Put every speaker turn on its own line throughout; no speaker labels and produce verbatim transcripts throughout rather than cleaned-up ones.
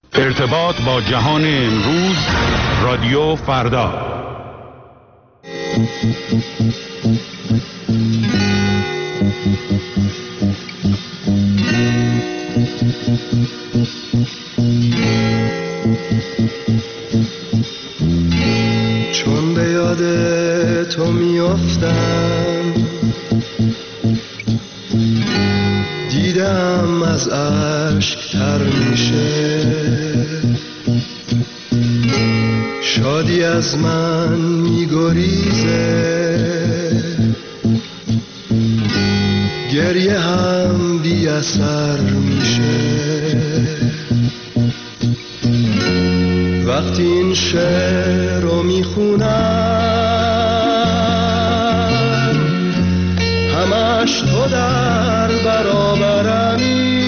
ارتباط با جهان امروز، رادیو فردا.
چون به یاد تو میافتم، دیدم از اشک تر میشه، شادی از من میگریزه، گریه هم بی اثر میشه. وقتی این شعر رو میخونم، همش تو در برابرمی،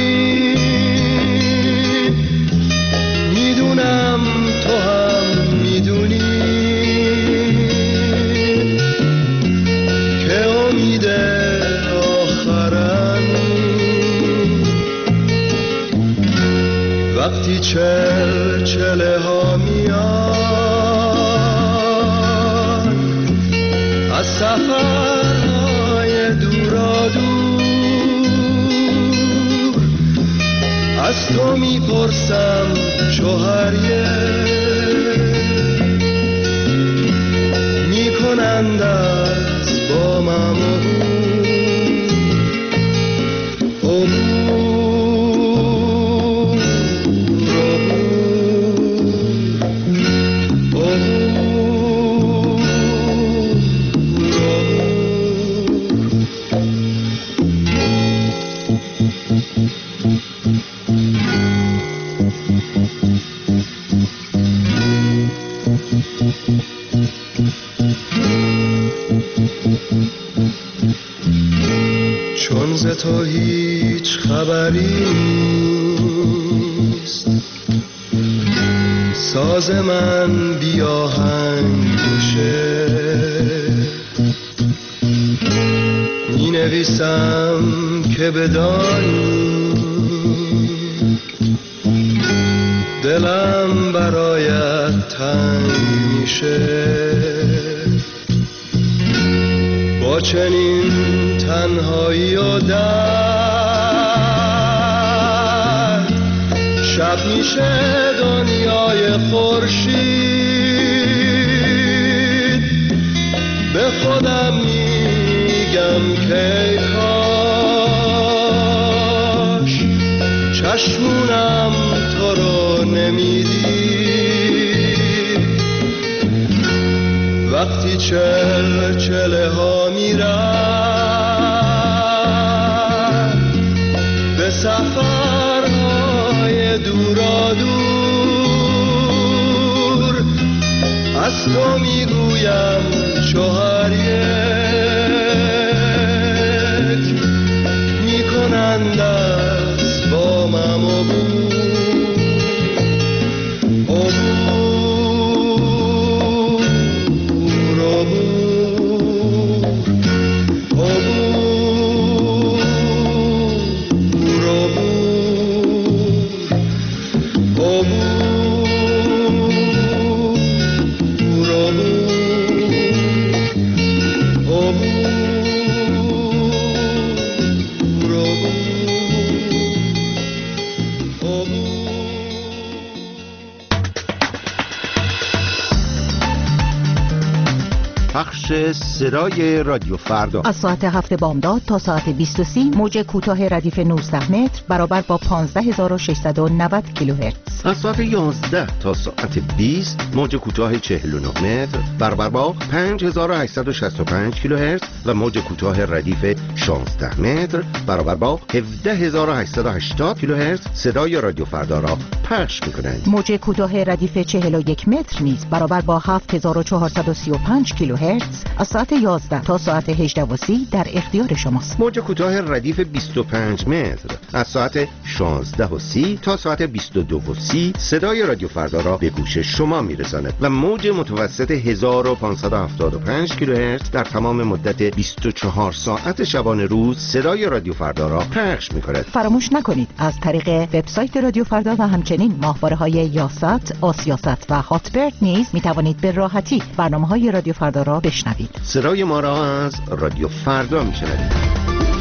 میدونم تو هم میدونی که امید آخرمی. وقتی چل چله ها میان از سفرهای دورا دور، از تو میپرسم شوهریه، میکنند از با ممون چون ز تو هیچ خبری نیست، ساز من بی آهنگ میشه، می نویسم که بدانی دلم برایت تنگ میشه. با چنین تنهایی و درد، شب میشه دنیای خورشید. به خودم میگم که کاش چشمونم تو رو نمیدید. وقتی چل چله ها میرم به سفرهای دورا دور، از تو میگویم شوهر یک، میکنند از با مم و
پخش صدای رادیو فردا
از ساعت هفت بامداد تا ساعت بیست و سی موج کوتاه ردیف نوزده متر برابر با پانزده هزار و ششصد و نود کیلوهرتز.
از ساعت یازده تا ساعت بیست موج کوتاه چهل و نه متر برابر با پنج هزار و هشتصد و شصت و پنج کیلوهرتز و موج کوتاه ردیف شانزده متر برابر با هفده هزار و هشتصد و هشتاد کیلوهرتز صدای رادیو فردا را پخش می‌کنند.
موج کوتاه ردیف چهل و یک متر نیز برابر با هفت هزار و چهارصد و سی و پنج کیلوهرتز از ساعت یازده تا ساعت هجده و سی در اختیار شماست.
موج کوتاه ردیف بیست و پنج متر از ساعت شانزده و سی تا ساعت بیست و دو و سی سی صدای رادیو فردا را به گوش شما میرساند و موج متوسط هزار و پانصد و هفتاد و پنج کیلوهرتز در تمام مدت بیست و چهار ساعت شبانه روز صدای رادیو فردا را پخش می‌کند.
فراموش نکنید از طریق وبسایت رادیو فردا و همچنین ماهواره‌های یاست، آسیاست و هاتبرد نیز می‌توانید به راحتی برنامه‌های رادیو فردا را بشنوید.
صدای ما را از رادیو فردا می‌شنوید.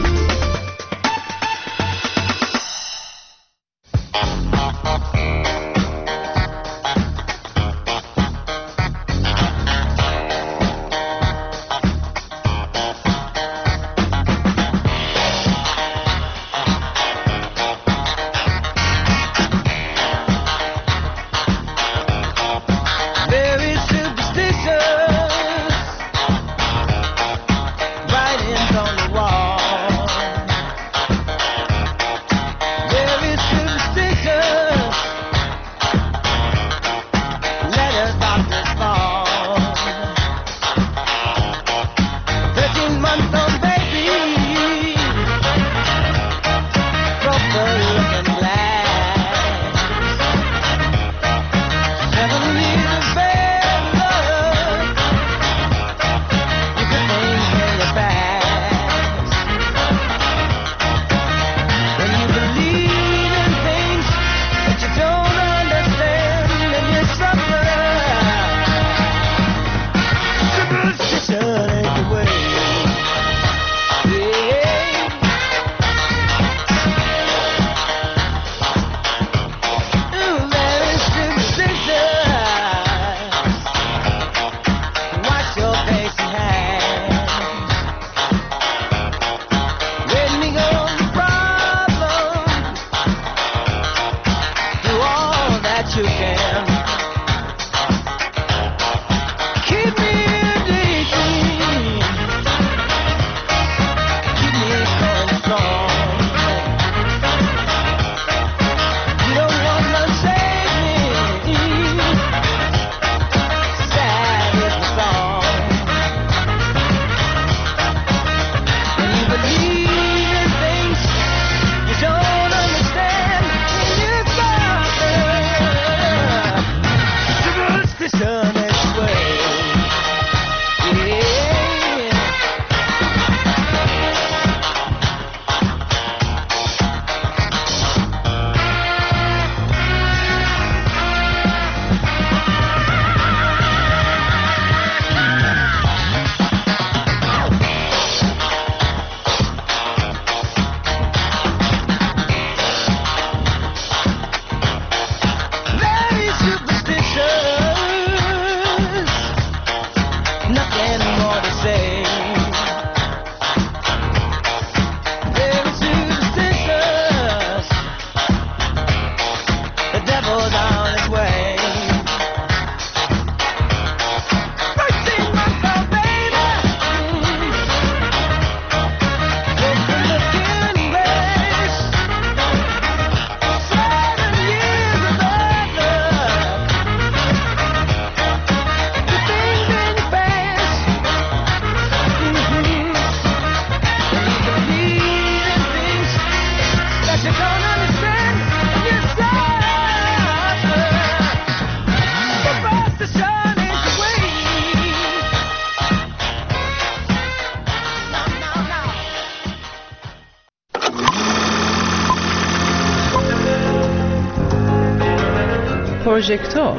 پروژکتور.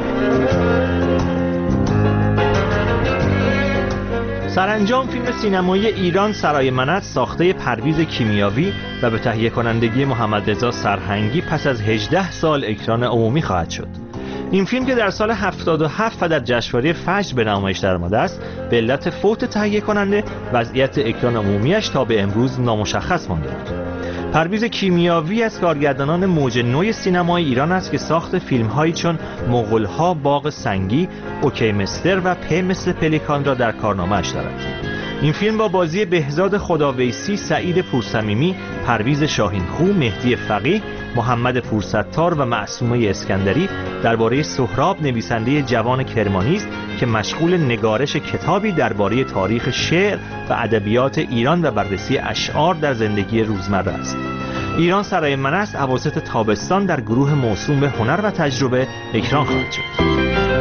سرانجام فیلم سینمایی ایران سرای منت ساخته پرویز کیمیاوی و به تهیه کنندگی محمد رضا سرهنگی پس از هجده سال اکران عمومی خواهد شد. این فیلم که در سال هفتاد و هفت و در جشنواره فجر به نمایش درآمده است، به علت فوت تهیه کننده وضعیت اکران عمومیش تا به امروز نامشخص مانده بود. پرویز کیمیاوی از کارگردانان موج نوی سینمای ایران است که ساخت فیلم‌هایی چون مغول‌ها، باغ سنگی، اوکی مستر و په مثل پلیکان را در کارنامه‌اش دارد. این فیلم با بازی بهزاد خداویسی، سعید پورصمیمی، پرویز شاهینخو، مهدی فقیه، محمد پورستار و معصومه اسکندری درباره سهراب، نویسنده جوان کرمانی است که مشغول نگارش کتابی درباره تاریخ شعر و ادبیات ایران و بررسی اشعار در زندگی روزمره است. ایران سرای من است اواسط تابستان در گروه موسوم به هنر و تجربه اکران خواهد شد.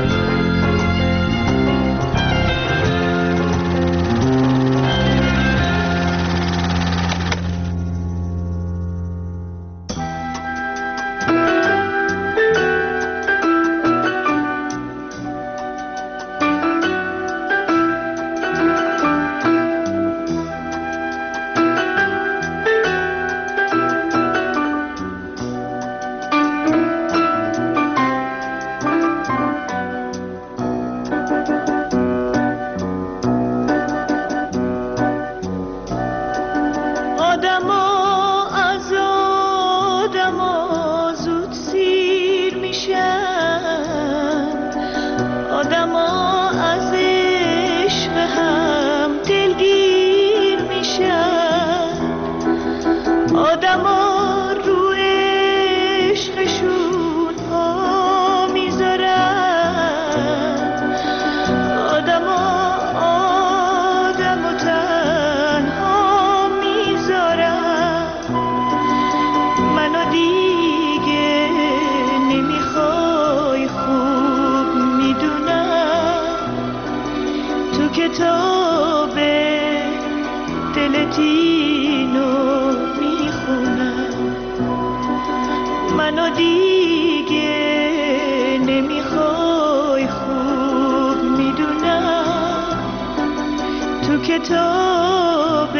کتاب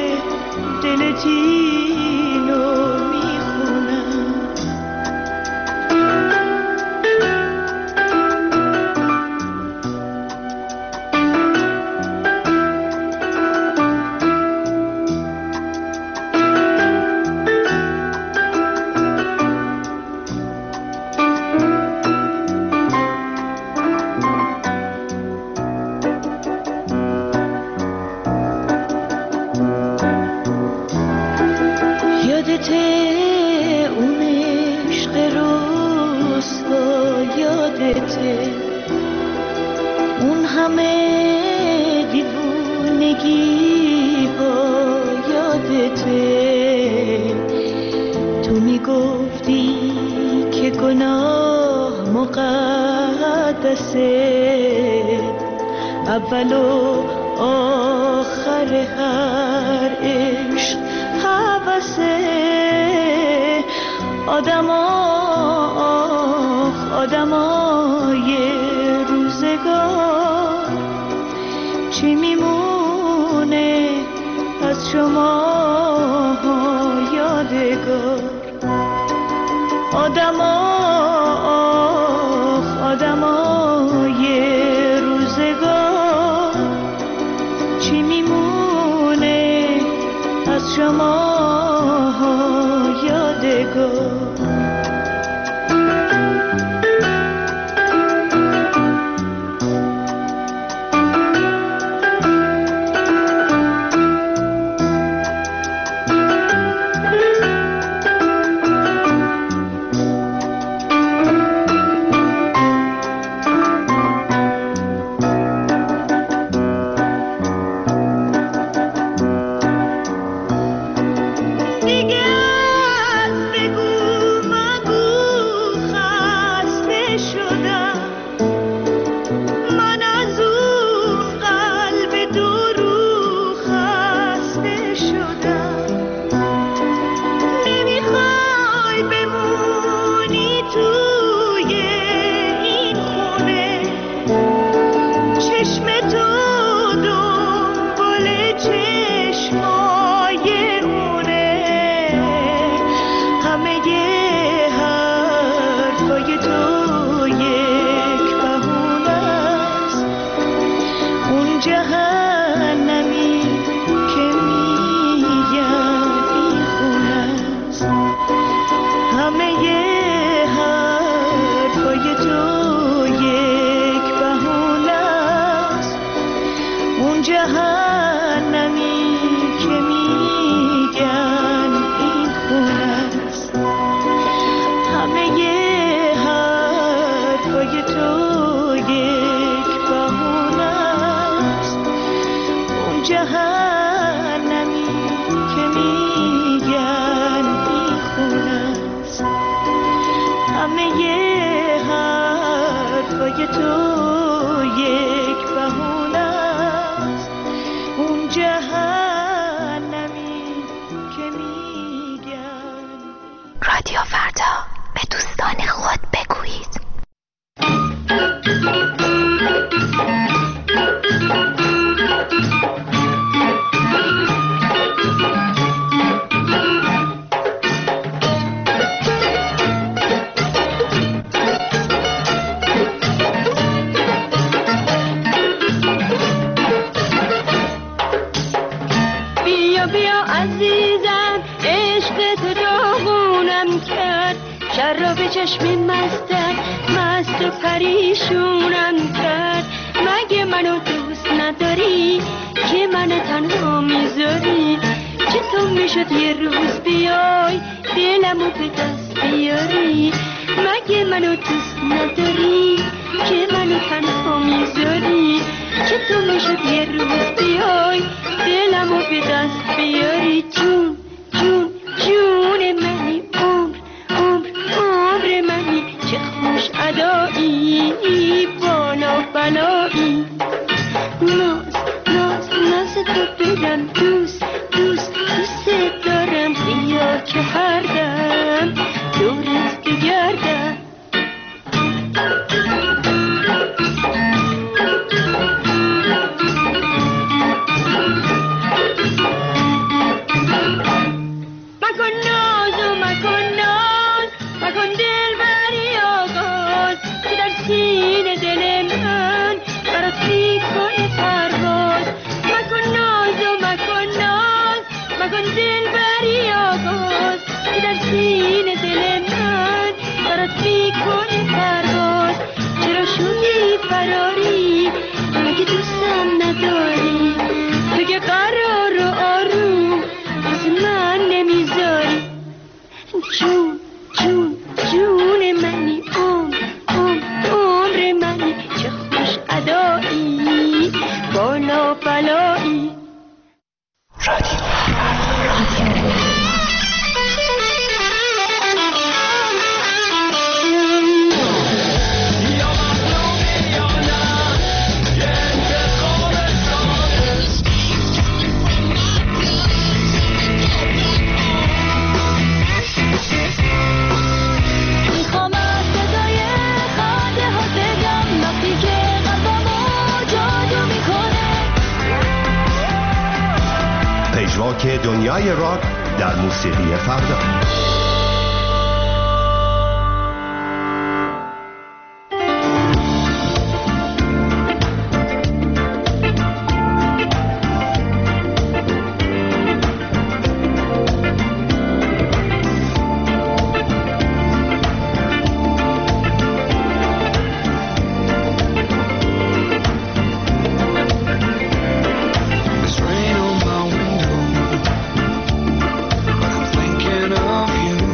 دلتینو میخونم. اون همه دیوونگی ها یادته، تو میگفتی که گناه مقدسه، اول و آخر هر عشق هوسه. آدما آدمای روزگار چی میمونه از شما یادگار؟ آدما آدمای روزگار چی میمونه از شما یادگار؟ همه همه حرفای تو یک بهونه است، اون جهنمی که میگن.
رادیو فردا، به دوستان خود بگویید.
چشم مستت مست و پریشونم کرد. مگه منو دوست نداری که منو تنها میذاری؟ چطور میشد یه روز بیای دلمو به دست بیاری؟ مگه منو دوست نداری که منو تنها میذاری؟ چطور میشد یه روز بیای دلمو به دست بیاری؟ جون جون جون منی، عمر عمر عمر منی، چه خوش ادایی بالا بلایی. ناز ناز ناز تو بدم دوست دوست دوست دارم، بیا که هر دم دورت بگردم. مکن ناز و مکن ناز، مکن دل بری آغاز، که در سینه دل من برات میکنه پرواز. مکن ناز و مکن ناز، مکن دل بری آغاز، که در سینه دل من برات میکنه پرواز. چرا شدی فراری؟ مگه دوستم نداری؟ تو که قرار و آروم واسه من نمیذاری. جون جون جون منی، عمر عمر عمر منی، چه خوش ادایی بالا بلایی.
رادیو
میخوام از صدای خنده ها بگم وقتی که قلبمو جادو میکنه.
پژواک دنیای راک در موسیقی فردا.
There's rain on my window, but I'm thinking of you.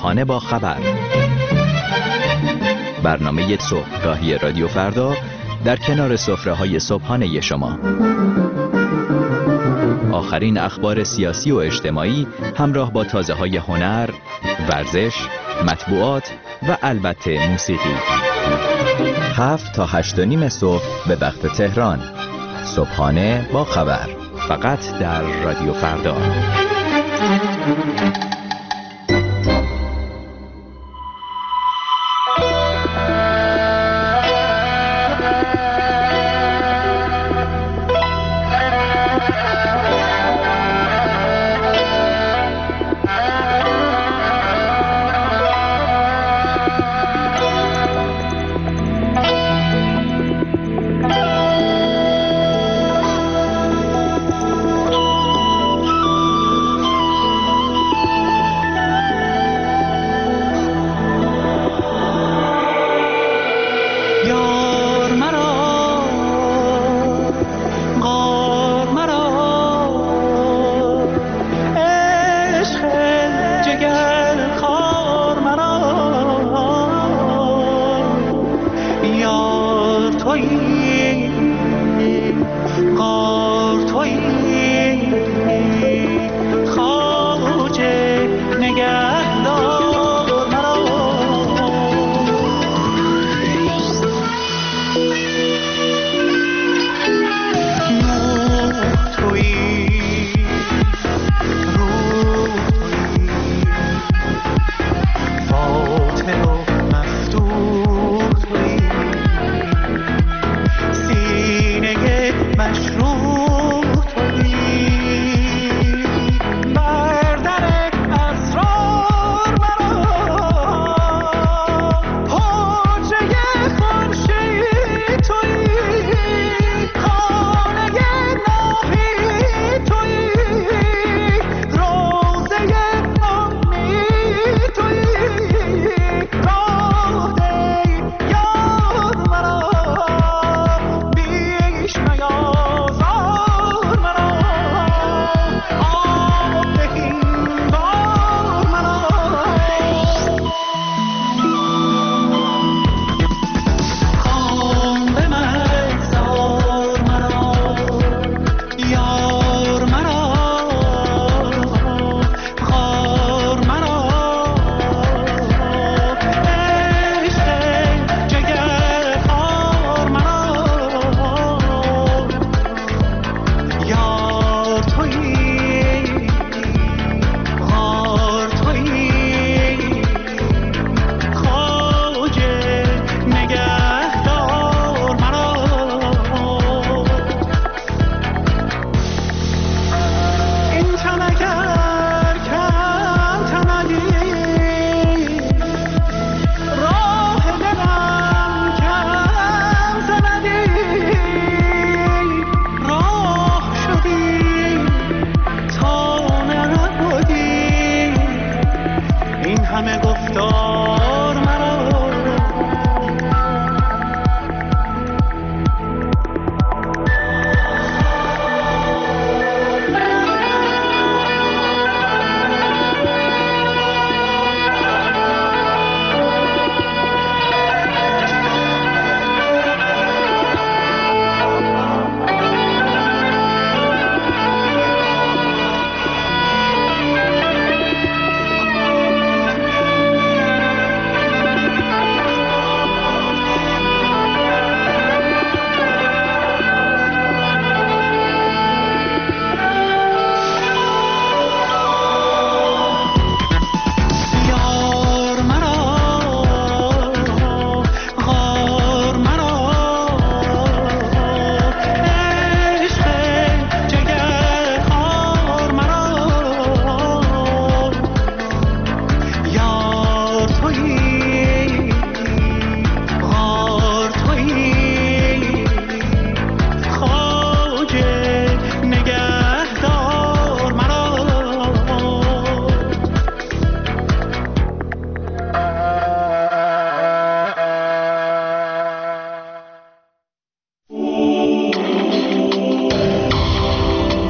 صبحانه با خبر، برنامه صبحگاهی رادیو فردا در کنار سفره‌های صبحانه شما. آخرین اخبار سیاسی و اجتماعی همراه با تازه‌های هنر، ورزش، مطبوعات و البته موسیقی. هفت تا هشت و نیم صبح به وقت تهران. صبحانه با خبر، فقط در رادیو فردا.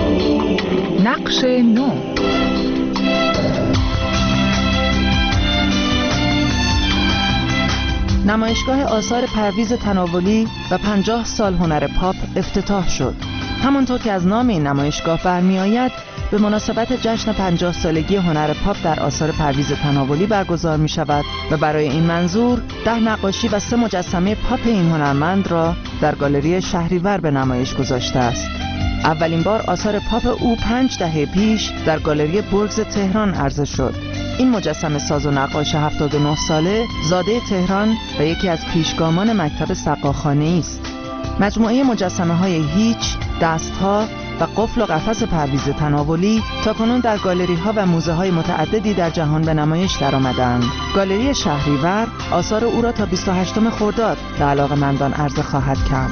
نقش نو. نمایشگاه آثار پرویز تناولی و پنجاه سال هنر پاپ افتتاح شد. همانطور که از نام این نمایشگاه برمی آید، به مناسبت جشن پنجاه سالگی هنر پاپ در آثار پرویز تناولی برگزار می شود و برای این منظور ده نقاشی و سه مجسمه پاپ این هنرمند را در گالری شهریور به نمایش گذاشته است. اولین بار آثار پاپ او پنج دهه پیش در گالری برگز تهران عرضه شد. این مجسمه ساز و نقاش هفتاد و نه ساله زاده تهران و یکی از پیشگامان مکتب سقاخانه‌ای است. مجموعه مجسمه های هیچ، دستها و قفل و قفس پرویز تناولی تاکنون در گالری ها و موزه های متعددی در جهان به نمایش درآمدند. گالری شهریور آثار او را تا بیست و هشتم خرداد به علاقه‌مندان عرضه خواهد کرد.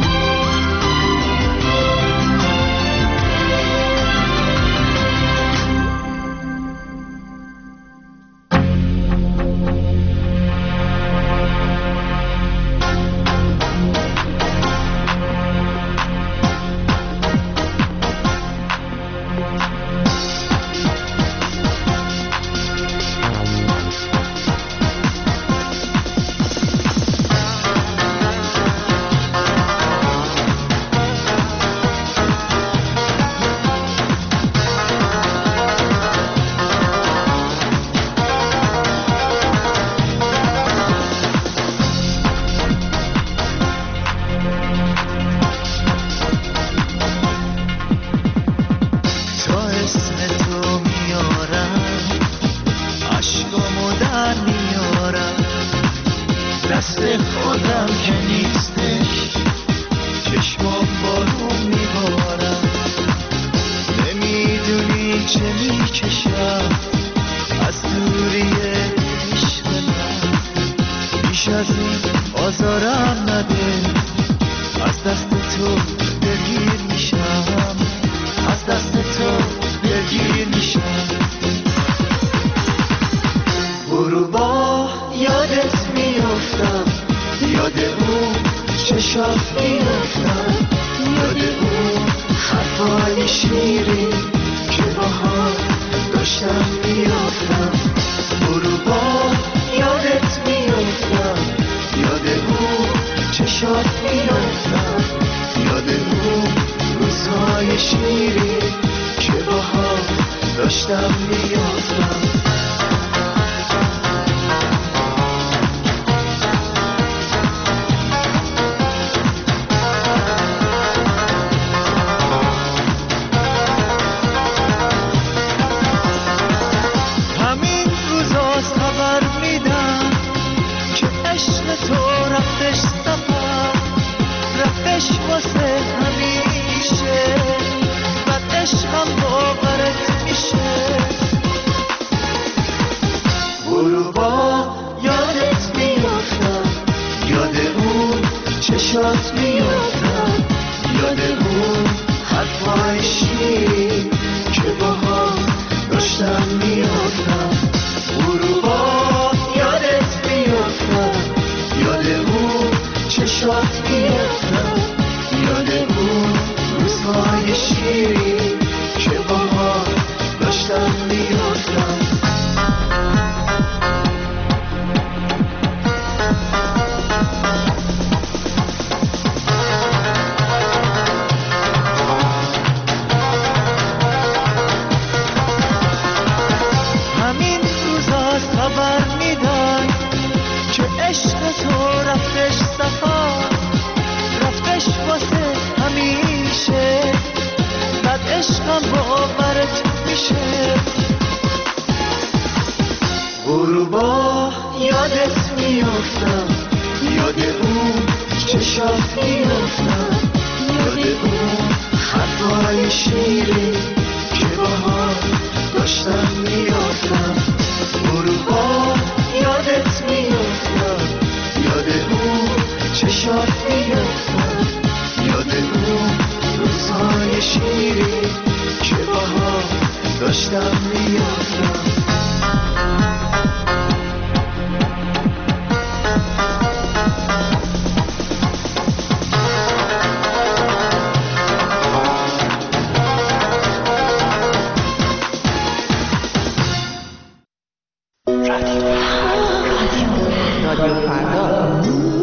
رادیو فردا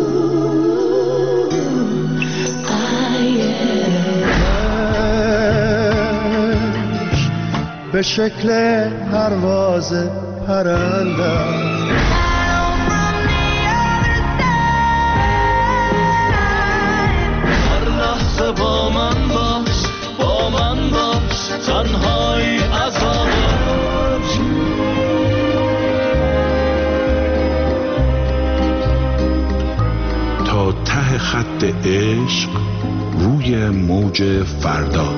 به شکل پرواز پرنده.
با من باش، با من باش، تنهایی از
تا ته خط عشق روی موج فردا.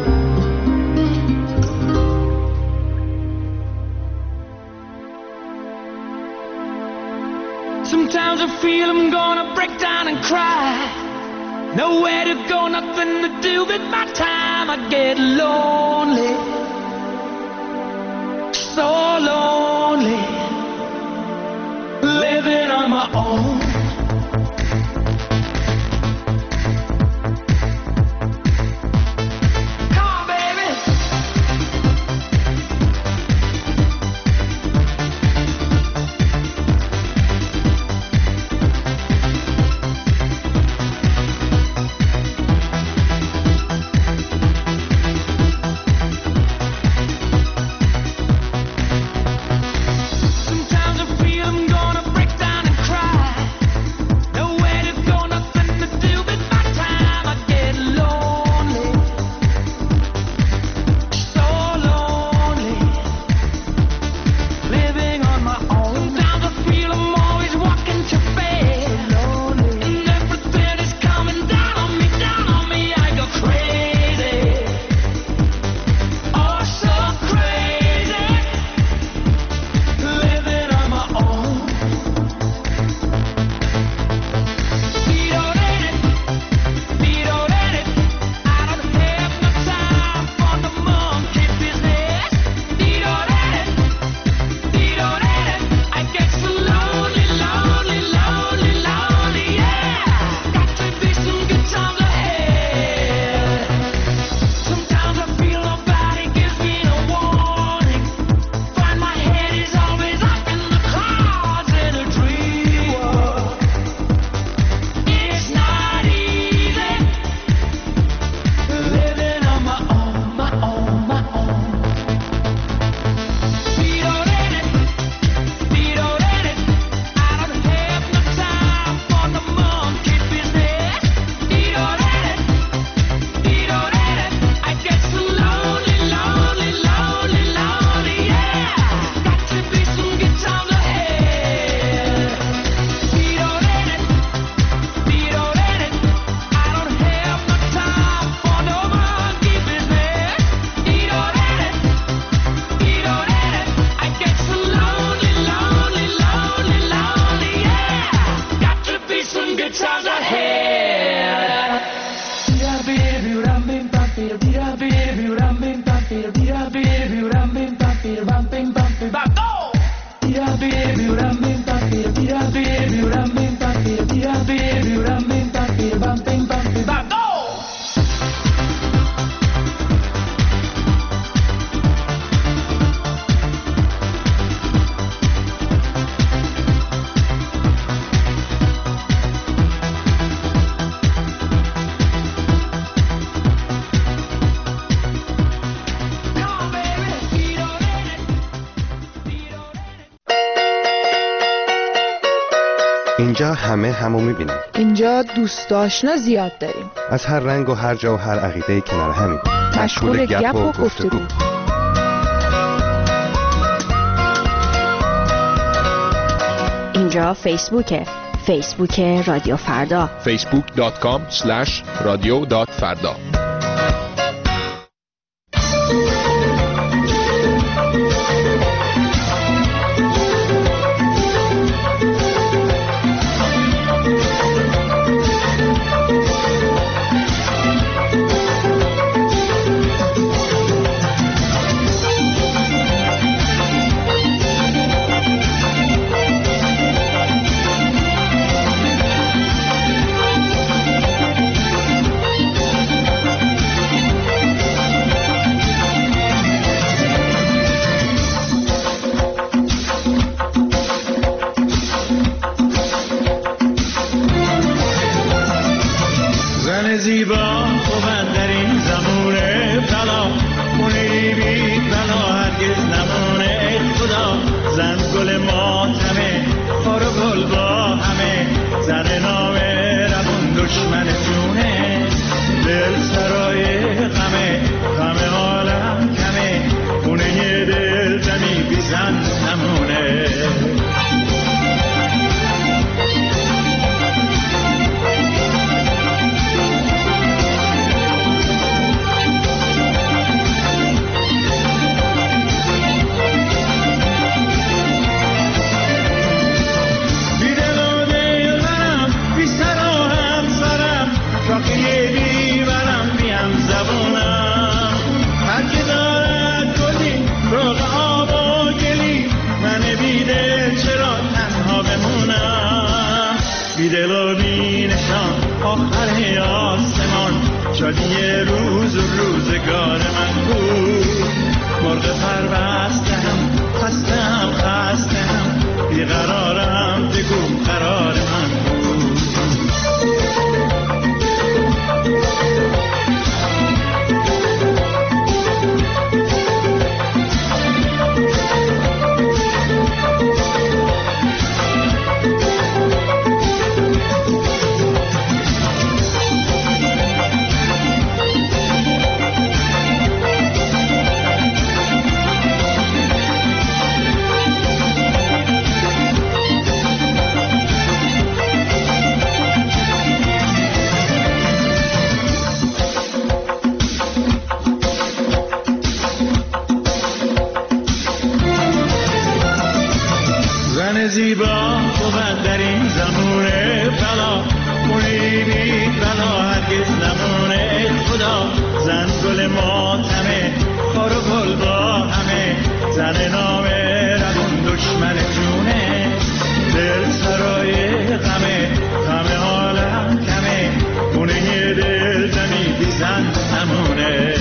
Sometimes I feel I'm gonna break down and cry. Nowhere to go, nothing to do with my time. I get lonely, so lonely, living on my own.
اینجا همه همو میبینن.
اینجا دوست آشنا زیاد داریم.
از هر رنگ و هر جا و هر عقیده کنار همین.
مشغول گپ و گفتگو.
اینجا فیسبوکه. فیسبوک رادیو فردا.
فیسبوک دات کام اسلش رادیو دات فردا.
زیبا و من در این زمون طلا خونه بی بلا هرگز نمونه ای خدا زن گل ماتمه خار و گل با همه زن نامه روون دشمن جونه دل سرای غمه غم عالم کمه خونه دل زمین بی زن نمونه دل و بی نشان آخر آسمان شادی روز و روزگار من بود مرغ پربستم خستم خستم بیقرارم بگو قرار من بود زیبا بود در این زمونه بلا خونه بی بلا هرگز نمونه خدا زن گل ماتمه خار و گل با همه زن نامه روون دشمن جونه دل سرای غمه غم عالم کمه خونه دل زمین بی زن نمونه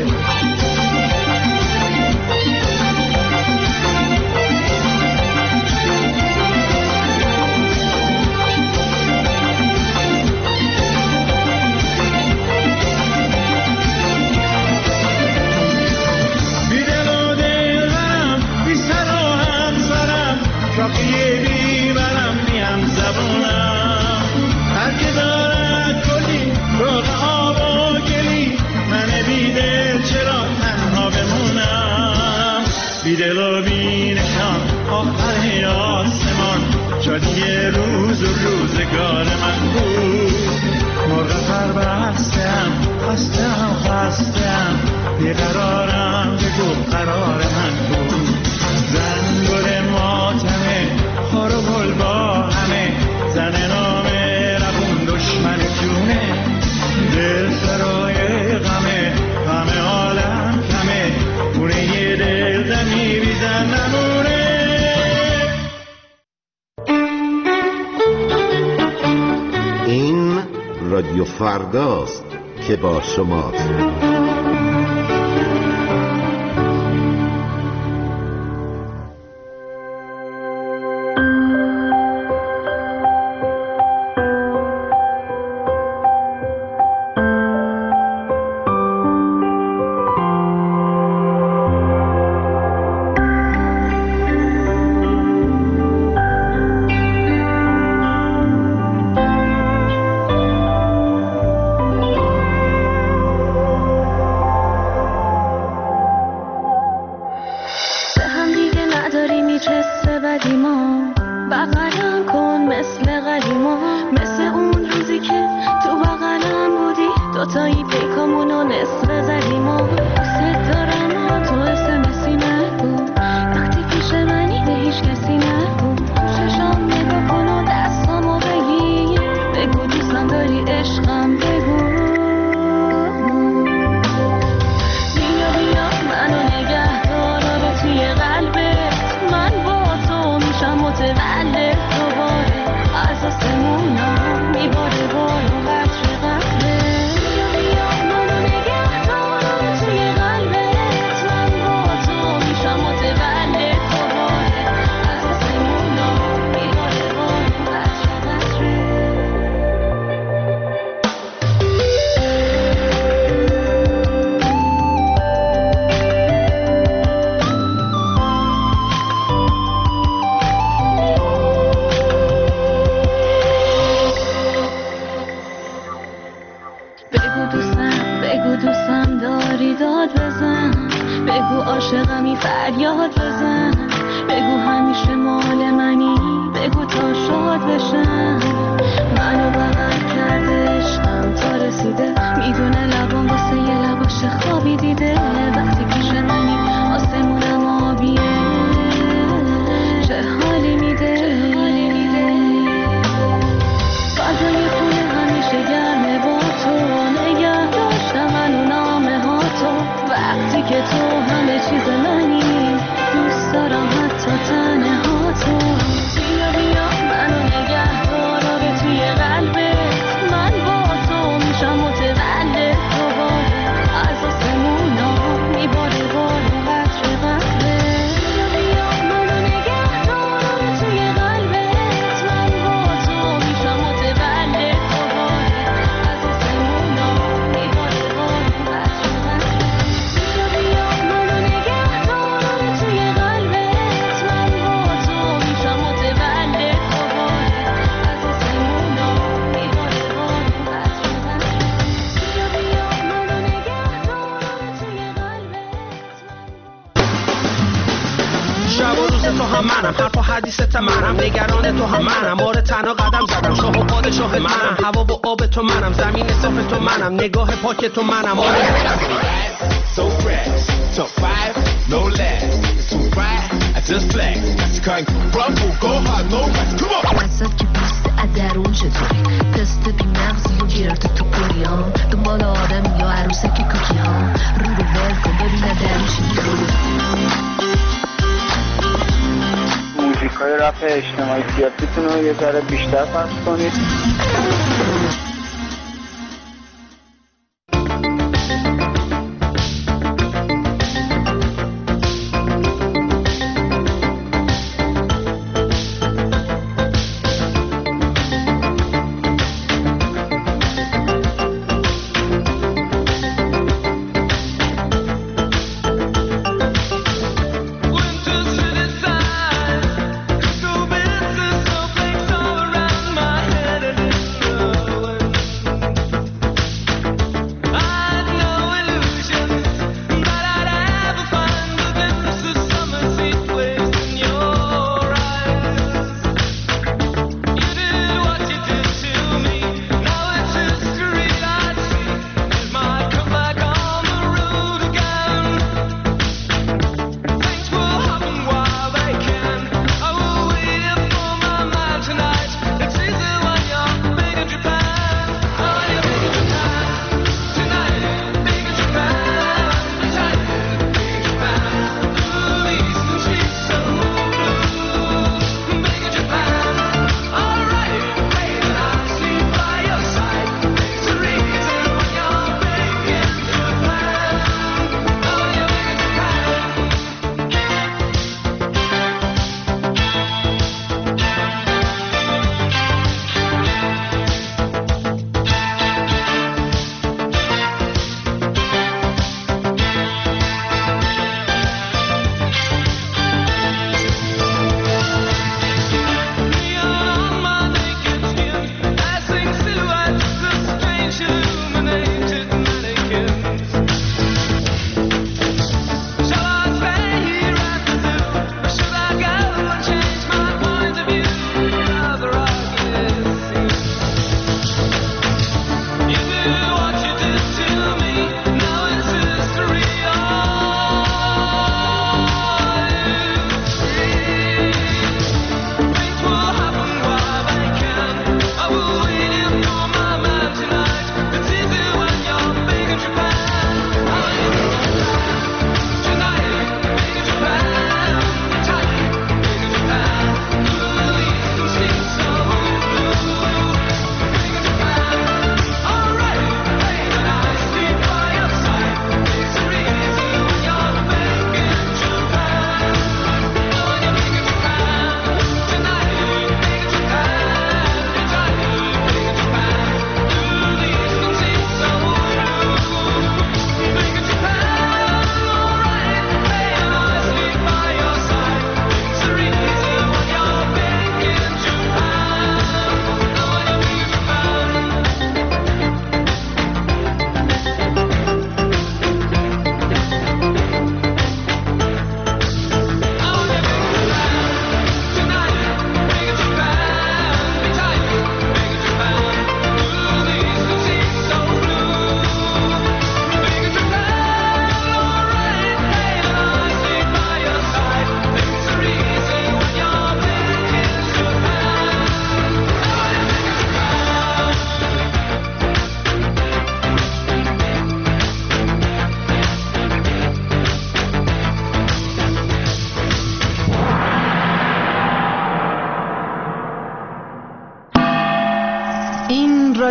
دل و بی نشان آخر آسمان شادی روز و روزگار من بود مرغ پربستم خستم خستم بیقرارم بگو قرار من بود زن گل ماتمه خار و گل با همه زن نامه روون دشمن جونه دل سرای غمه غم عالم کمه خونه دل زمین بی زن نمونه
این رادیو فرداست که با شماست.
میباره بارو قطر قطره بیا بیا منو نگه دار بگو دوستم بگو دوستم داری داد بزن، بگو عاشقمی فریاد بزن، بگو همیشه مال منی، بگو تا شاد بشم. منو بغل کرده عشقم تا رسیده، میدونه لبان واسه یه لباش خوابی دیده. وقتی پیش منی آسمونم آبیه، چه حالی میده. فضای خونه همیشه گرمه با تو، نگه داشتم منو نامه ها تو. وقتی که تو همه چیز منی، دوست دارم حتی تنه ها تو. بیا بیا منو نگه دارا به توی قلبت، من با تو میشم متولد دوباره، از آسمونا میباره بالا قطر قطره. بیا بیا منو نگه دارا به توی قلبت، من با تو میشم متولد دوباره، از آسمونا میباره بالا قطر قطره. بیا بیا منو نگه دارا به توی قلبت، من با تو میشم متولد دوباره، از آسمونا میباره بالا قطر قطره. بیا بیا منو نگه دارا به توی
شب و روز تو هم منم، حرف و حدیثت منم، نگران تو هم منم، بار تنها قدم زدم، شاه و پادشاه منم، هوا و آب تو منم، زمین صاف تو منم، نگاه پاک تو منم.
So fresh, top five, no less. It's too bright, I just flex. That's kind of rumble, go hard, no rest. Come on.
وسط که پوست ادرون چطوری، تست بی مغزی و گرفته تو کوریام، دنبال آدم یا عروسک کوکی ها، رو رو ول کن ببینه درون چی می‌خوری.
موزیکای رپ اجتماعی سیاسیتون رو یه ذره بیشتر پخش کنید.
Around my head and it's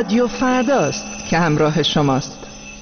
رادیو فرداست که همراه شماست.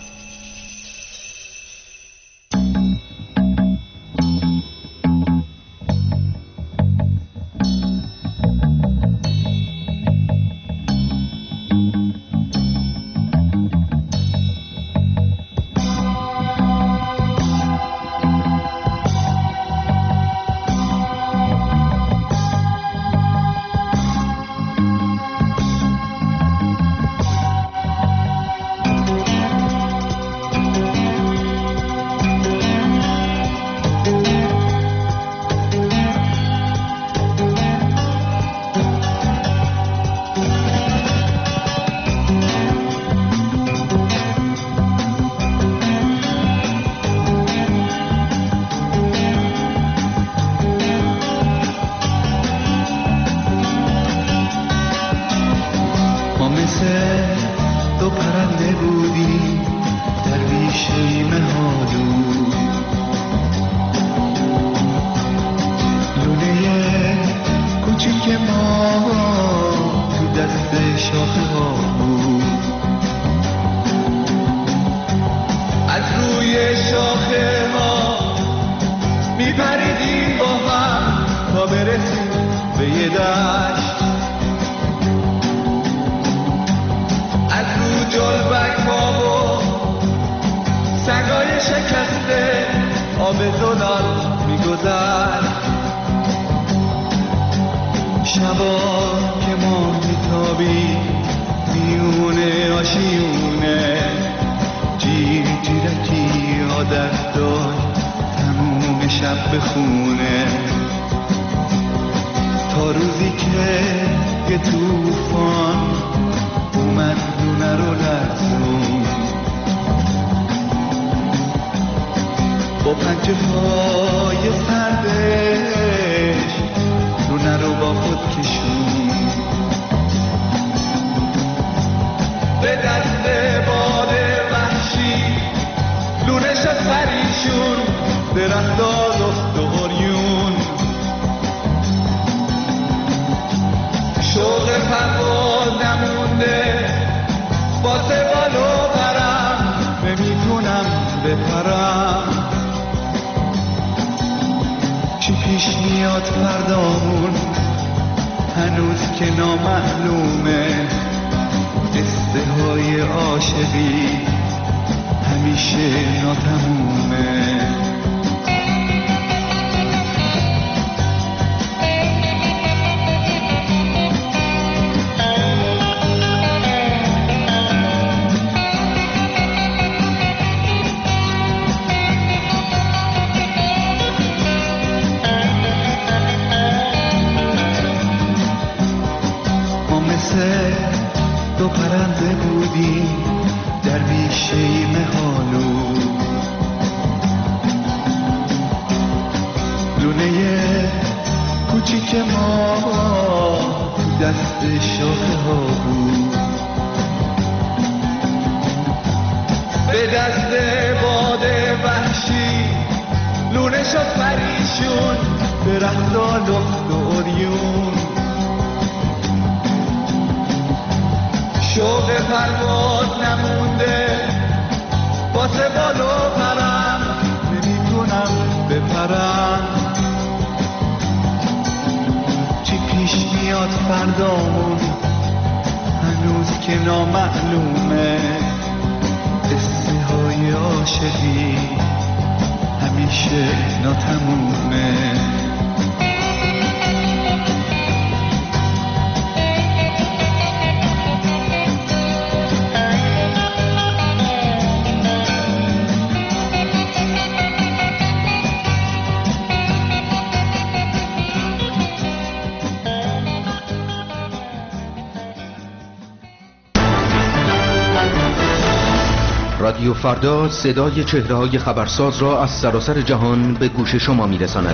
رادیو فردا صدای چهره‌های خبرساز را از سراسر جهان به گوش شما می‌رساند.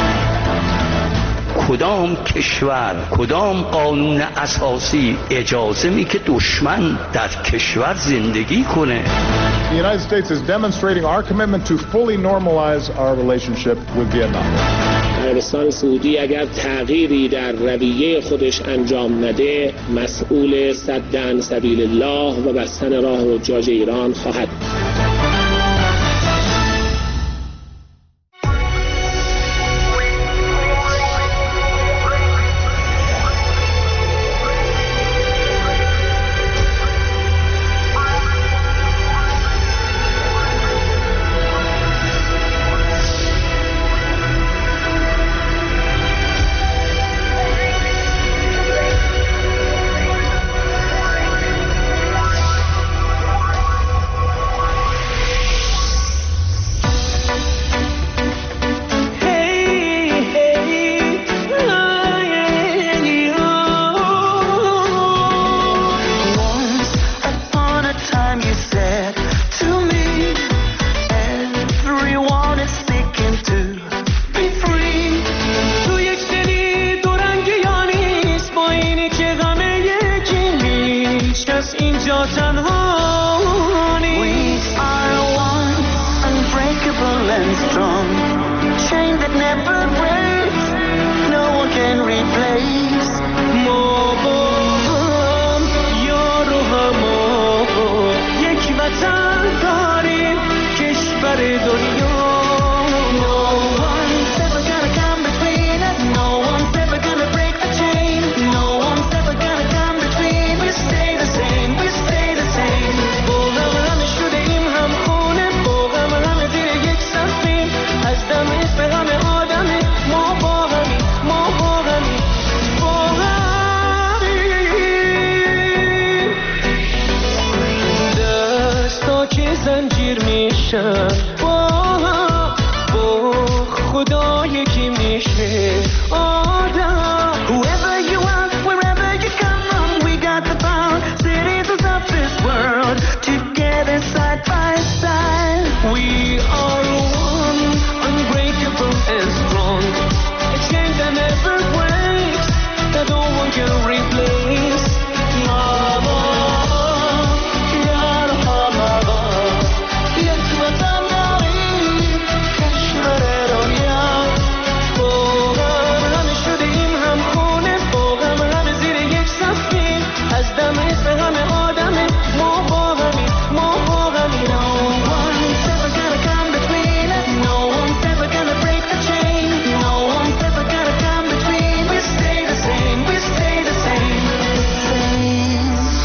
کدام کشور، کدام قانون اساسی اجازه می که دشمن در کشور زندگی کنه؟
The United States is demonstrating our commitment to fully normalize our relationship with Vietnam.
عربستان سعودی اگر تغییری در رویه خودش انجام نده مسئول سدن سبیل الله و بستن راه حجاج ایران خواهد بود.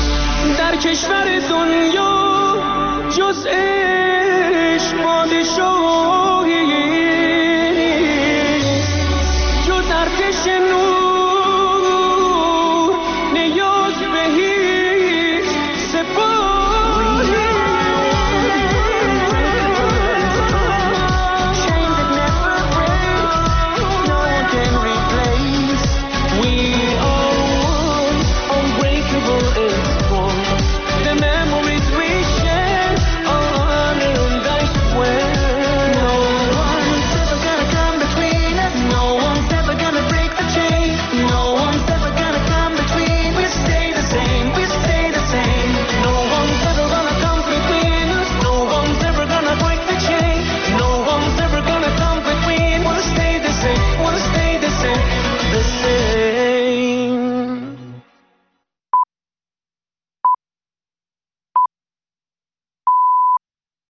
کشور دنیا جز عشق پادشاه